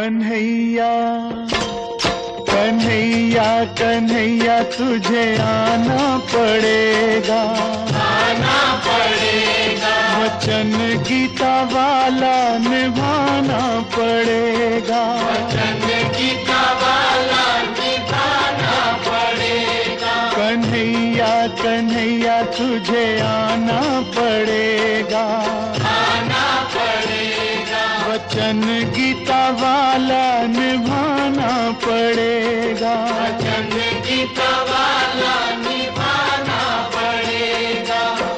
कन्हैया कन्हैया कन्हैया तुझे आना पड़ेगा, आना पड़ेगा। वचन गीता वाला निभाना पड़ेगा, वचन गीता वाला निभाना पड़ेगा। कन्हैया कन्हैया तुझे आना पड़ेगा, आना पड़ेगा। वचन गीता वाला निभाना पड़ेगा, वचन गीता वाला निभाना पड़ेगा।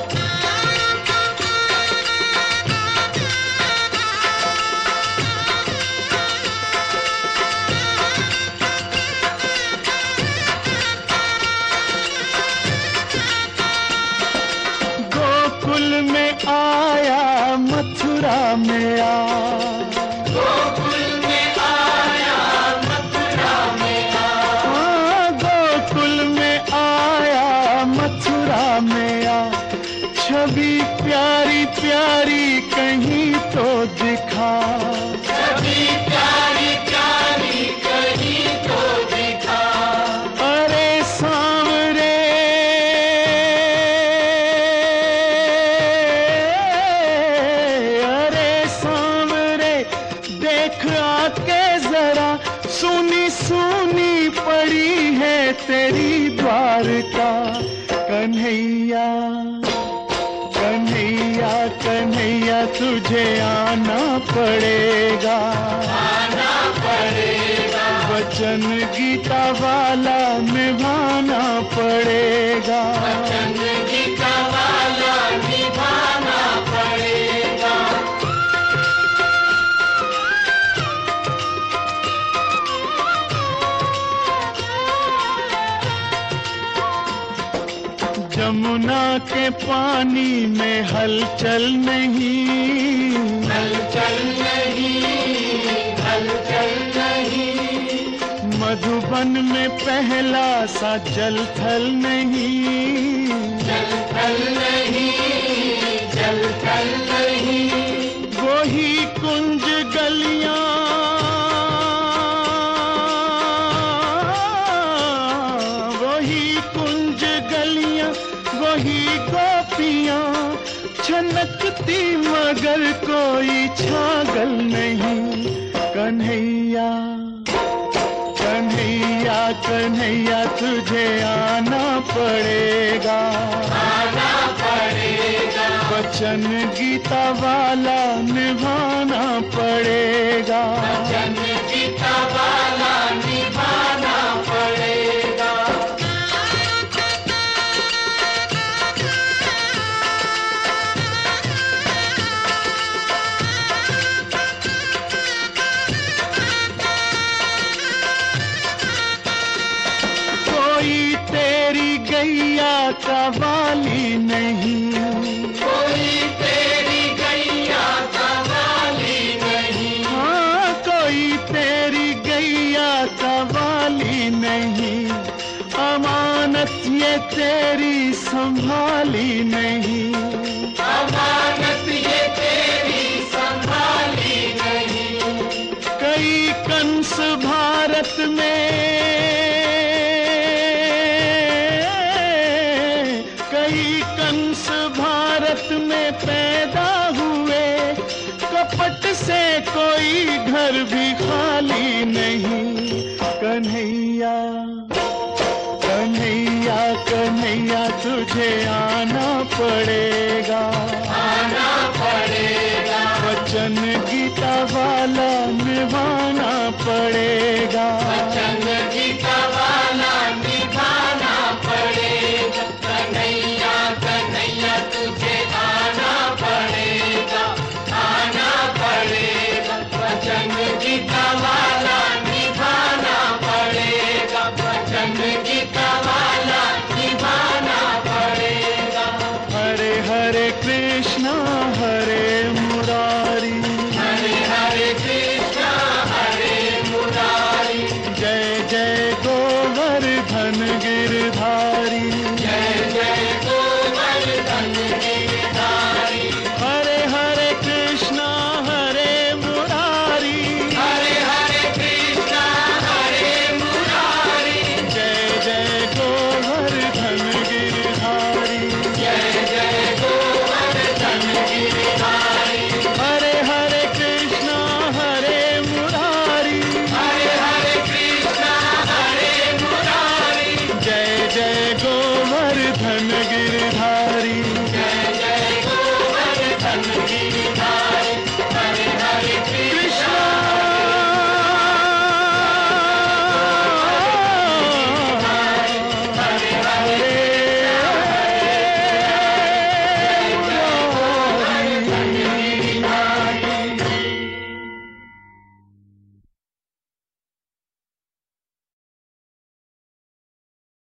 गोकुल में आया मथुरा में आ, गोकुल में आया मथुरा में आ। गोकुल में आया मथुरा में आ, छवि प्यारी प्यारी कहीं तो दिखा, छवि प्यारी प्यारी कहीं तो दिखा। अरे सांवरे अरे सांवरे देख आके जरा, सुनी सुनी पड़ी है तेरी द्वारका। कन्हैया कन्हैया कन्हैया तुझे आना पड़ेगा, आना पड़ेगा। वचन गीता वाला निभाना पड़ेगा, वचन गीता वाला निभाना पड़ेगा। जमुना के पानी में हलचल नहीं, हलचल नहीं, हलचल नहीं। मधुबन में पहला सा जल थल नहीं, जल थल नहीं, जल थल नहीं। वही कुंज गलियां वही कुंज गलियां वही गोपियां छनकती मगर कोई छागल नहीं। कन्हैया कन्हैया कन्हैया तुझे आना पड़ेगा, आना पड़ेगा। वचन गीता वाला निभाना पड़ेगा, वचन गीता वाला निभाना पड़ेगा। कोई तेरी गैया का वाली नहीं, कोई तेरी गैया का वाली नहीं। हाँ कोई तेरी गैया का वाली नहीं, अमानत ये तेरी संभाली नहीं, अमानत ये तेरी संभाली नहीं। कई कंस भारत में कई कंस भारत में पैदा हुए, कपट से कोई घर भी खाली नहीं। कन्हैया कन्हैया कन्हैया तुझे आना पड़ेगा, आना पड़ेगा। वचन गीता वाला निभाना पड़ेगा, वचन गीता वाला